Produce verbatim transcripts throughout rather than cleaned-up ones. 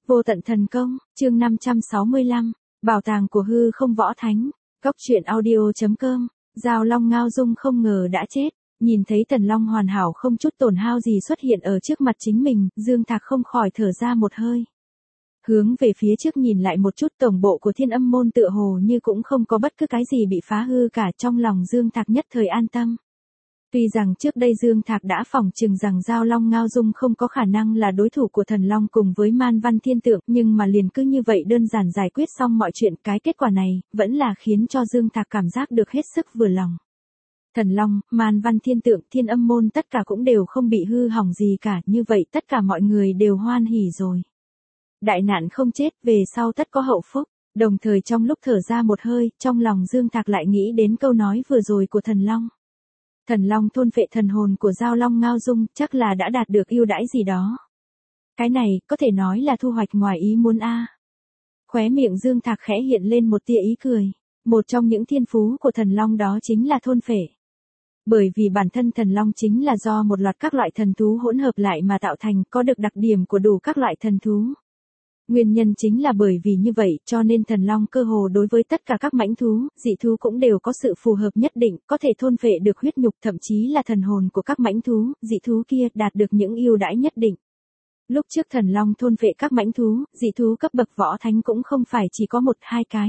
Vô tận thần công, chương năm trăm sáu mươi lăm, bảo tàng của hư không võ thánh, cốc truyện audio.com, Giao Long Ngao Dung không ngờ đã chết, nhìn thấy Thần Long hoàn hảo không chút tổn hao gì xuất hiện ở trước mặt chính mình, Dương Thạc không khỏi thở ra một hơi. Hướng về phía trước nhìn lại một chút, tổng bộ của Thiên Âm môn tựa hồ như cũng không có bất cứ cái gì bị phá hư cả, trong lòng Dương Thạc nhất thời an tâm. Tuy rằng trước đây Dương Thạc đã phỏng chừng rằng Giao Long Ngao Dung không có khả năng là đối thủ của Thần Long cùng với Man Văn Thiên Tượng, nhưng mà liền cứ như vậy đơn giản giải quyết xong mọi chuyện, cái kết quả này vẫn là khiến cho Dương Thạc cảm giác được hết sức vừa lòng. Thần Long, Man Văn Thiên Tượng, Thiên Âm môn tất cả cũng đều không bị hư hỏng gì cả, như vậy tất cả mọi người đều hoan hỉ rồi. Đại nạn không chết, về sau tất có hậu phúc. Đồng thời trong lúc thở ra một hơi, trong lòng Dương Thạc lại nghĩ đến câu nói vừa rồi của Thần Long. Thần Long thôn phệ thần hồn của Giao Long Ngao Dung, chắc là đã đạt được ưu đãi gì đó. Cái này, có thể nói là thu hoạch ngoài ý muốn a. À. Khóe miệng Dương Thạc khẽ hiện lên một tia ý cười. Một trong những thiên phú của Thần Long đó chính là thôn phệ. Bởi vì bản thân Thần Long chính là do một loạt các loại thần thú hỗn hợp lại mà tạo thành, có được đặc điểm của đủ các loại thần thú. Nguyên nhân chính là bởi vì như vậy, cho nên Thần Long cơ hồ đối với tất cả các mãnh thú, dị thú cũng đều có sự phù hợp nhất định, có thể thôn phệ được huyết nhục, thậm chí là thần hồn của các mãnh thú, dị thú kia đạt được những ưu đãi nhất định. Lúc trước Thần Long thôn phệ các mãnh thú, dị thú cấp bậc võ thánh cũng không phải chỉ có một hai cái.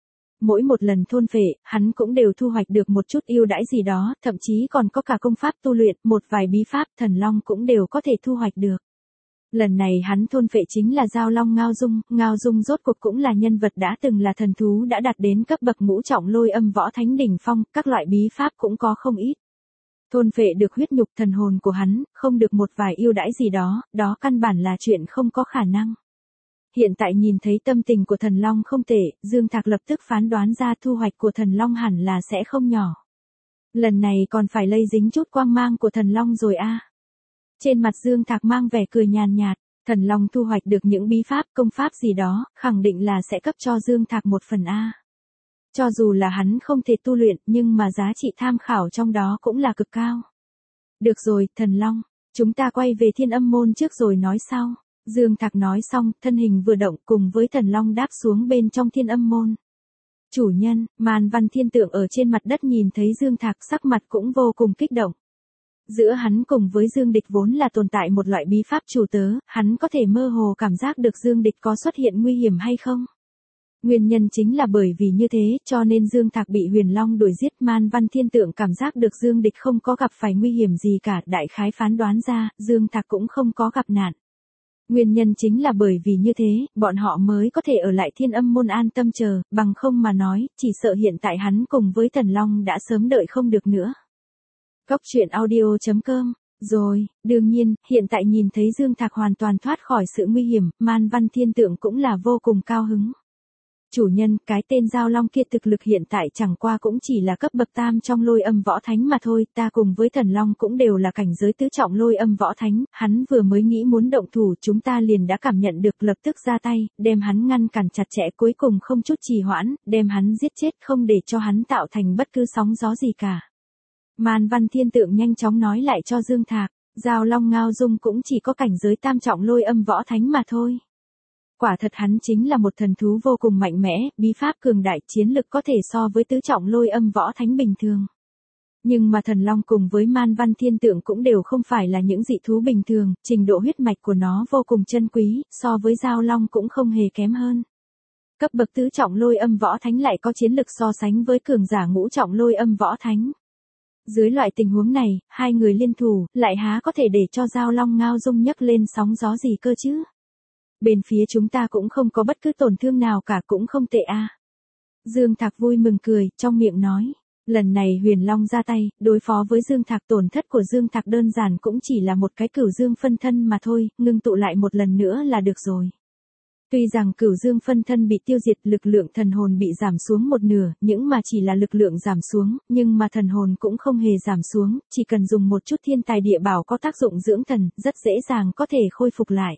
Mỗi một lần thôn phệ, hắn cũng đều thu hoạch được một chút ưu đãi gì đó, thậm chí còn có cả công pháp tu luyện, một vài bí pháp Thần Long cũng đều có thể thu hoạch được. Lần này hắn thôn phệ chính là Giao Long Ngao Dung, Ngao Dung rốt cuộc cũng là nhân vật đã từng là thần thú đã đạt đến cấp bậc ngũ trọng lôi âm võ thánh đỉnh phong, các loại bí pháp cũng có không ít. Thôn phệ được huyết nhục thần hồn của hắn, không được một vài ưu đãi gì đó, đó căn bản là chuyện không có khả năng. Hiện tại nhìn thấy tâm tình của Thần Long không tệ, Dương Thạc lập tức phán đoán ra thu hoạch của Thần Long hẳn là sẽ không nhỏ. Lần này còn phải lây dính chút quang mang của Thần Long rồi a. À. Trên mặt Dương Thạc mang vẻ cười nhàn nhạt, Thần Long thu hoạch được những bí pháp, công pháp gì đó, khẳng định là sẽ cấp cho Dương Thạc một phần A. Cho dù là hắn không thể tu luyện, nhưng mà giá trị tham khảo trong đó cũng là cực cao. Được rồi, Thần Long, chúng ta quay về Thiên Âm môn trước rồi nói sau. Dương Thạc nói xong, thân hình vừa động cùng với Thần Long đáp xuống bên trong Thiên Âm môn. Chủ nhân, Man Văn Thiên Tượng ở trên mặt đất nhìn thấy Dương Thạc sắc mặt cũng vô cùng kích động. Giữa hắn cùng với Dương Địch vốn là tồn tại một loại bí pháp chủ tớ, hắn có thể mơ hồ cảm giác được Dương Địch có xuất hiện nguy hiểm hay không. Nguyên nhân chính là bởi vì như thế, cho nên Dương Thạc bị Huyền Long đuổi giết, Man Văn Thiên Tượng cảm giác được Dương Địch không có gặp phải nguy hiểm gì cả, đại khái phán đoán ra, Dương Thạc cũng không có gặp nạn. Nguyên nhân chính là bởi vì như thế, bọn họ mới có thể ở lại Thiên Âm môn an tâm chờ, bằng không mà nói, chỉ sợ hiện tại hắn cùng với Thần Long đã sớm đợi không được nữa. Cốc truyện audio.com, rồi, đương nhiên, hiện tại nhìn thấy Dương Thạc hoàn toàn thoát khỏi sự nguy hiểm, Man Văn Thiên Tượng cũng là vô cùng cao hứng. Chủ nhân, cái tên Giao Long kia thực lực hiện tại chẳng qua cũng chỉ là cấp bậc tam trong lôi âm võ thánh mà thôi, ta cùng với Thần Long cũng đều là cảnh giới tứ trọng lôi âm võ thánh, hắn vừa mới nghĩ muốn động thủ chúng ta liền đã cảm nhận được lập tức ra tay, đem hắn ngăn cản chặt chẽ cuối cùng không chút trì hoãn, đem hắn giết chết không để cho hắn tạo thành bất cứ sóng gió gì cả. Man Văn Thiên Tượng nhanh chóng nói lại cho Dương Thạc, Giao Long Ngao Dung cũng chỉ có cảnh giới tam trọng lôi âm võ thánh mà thôi. Quả thật hắn chính là một thần thú vô cùng mạnh mẽ, bí pháp cường đại, chiến lực có thể so với tứ trọng lôi âm võ thánh bình thường. Nhưng mà Thần Long cùng với Man Văn Thiên Tượng cũng đều không phải là những dị thú bình thường, trình độ huyết mạch của nó vô cùng chân quý, so với Giao Long cũng không hề kém hơn. Cấp bậc tứ trọng lôi âm võ thánh lại có chiến lực so sánh với cường giả ngũ trọng lôi âm võ thánh. Dưới loại tình huống này, hai người liên thủ, lại há có thể để cho Giao Long Ngao Dung nhấc lên sóng gió gì cơ chứ? Bên phía chúng ta cũng không có bất cứ tổn thương nào cả, cũng không tệ a. À. Dương Thạc vui mừng cười, trong miệng nói, lần này Huyền Long ra tay, đối phó với Dương Thạc, tổn thất của Dương Thạc đơn giản cũng chỉ là một cái cửu dương phân thân mà thôi, ngưng tụ lại một lần nữa là được rồi. Tuy rằng cửu dương phân thân bị tiêu diệt, lực lượng thần hồn bị giảm xuống một nửa, những mà chỉ là lực lượng giảm xuống, nhưng mà thần hồn cũng không hề giảm xuống, chỉ cần dùng một chút thiên tài địa bảo có tác dụng dưỡng thần, rất dễ dàng có thể khôi phục lại.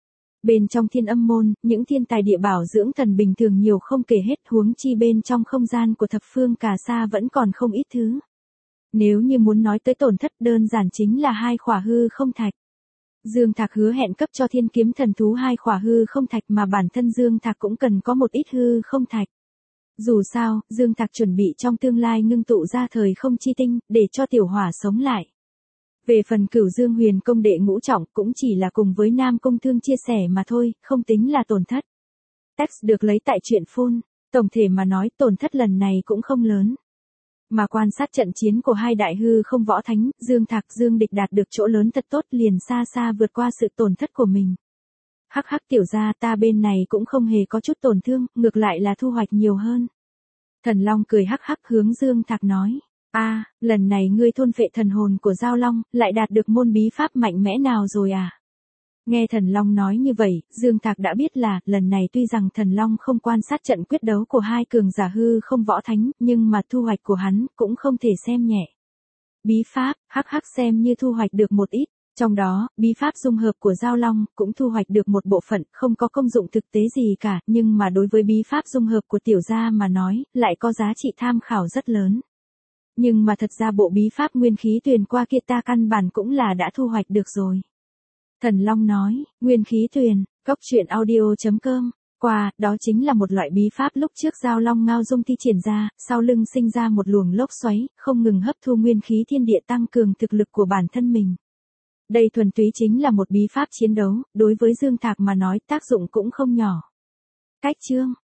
Bên trong Thiên Âm môn, những thiên tài địa bảo dưỡng thần bình thường nhiều không kể hết, huống chi bên trong không gian của thập phương Cà Sa vẫn còn không ít thứ. Nếu như muốn nói tới tổn thất đơn giản chính là hai khỏa hư không thạch. Dương Thạc hứa hẹn cấp cho thiên kiếm thần thú hai khỏa hư không thạch mà bản thân Dương Thạc cũng cần có một ít hư không thạch. Dù sao, Dương Thạc chuẩn bị trong tương lai ngưng tụ ra thời không chi tinh, để cho tiểu hỏa sống lại. Về phần Cửu Dương Huyền công đệ ngũ trọng cũng chỉ là cùng với Nam Công Thương chia sẻ mà thôi, không tính là tổn thất. Text được lấy tại truyện phun, tổng thể mà nói tổn thất lần này cũng không lớn. Mà quan sát trận chiến của hai đại hư không võ thánh, Dương Thạc Dương Địch đạt được chỗ lớn thật tốt liền xa xa vượt qua sự tổn thất của mình. Hắc hắc tiểu gia ta bên này cũng không hề có chút tổn thương, ngược lại là thu hoạch nhiều hơn. Thần Long cười hắc hắc hướng Dương Thạc nói, a, lần này ngươi thôn phệ thần hồn của Giao Long, lại đạt được môn bí pháp mạnh mẽ nào rồi à? Nghe Thần Long nói như vậy, Dương Thạc đã biết là, lần này tuy rằng Thần Long không quan sát trận quyết đấu của hai cường giả hư không võ thánh, nhưng mà thu hoạch của hắn, cũng không thể xem nhẹ. Bí pháp, hắc hắc xem như thu hoạch được một ít, trong đó, bí pháp dung hợp của Giao Long, cũng thu hoạch được một bộ phận, không có công dụng thực tế gì cả, nhưng mà đối với bí pháp dung hợp của tiểu gia mà nói, lại có giá trị tham khảo rất lớn. Nhưng mà thật ra bộ bí pháp nguyên khí tuyền qua kia ta căn bản cũng là đã thu hoạch được rồi. Thần Long nói, nguyên khí tuyền, góc truyện audio chấm com, qua, đó chính là một loại bí pháp lúc trước Giao Long Ngao Dung thi triển ra, sau lưng sinh ra một luồng lốc xoáy, không ngừng hấp thu nguyên khí thiên địa tăng cường thực lực của bản thân mình. Đây thuần túy chính là một bí pháp chiến đấu, đối với Dương Thạc mà nói tác dụng cũng không nhỏ. Cách chương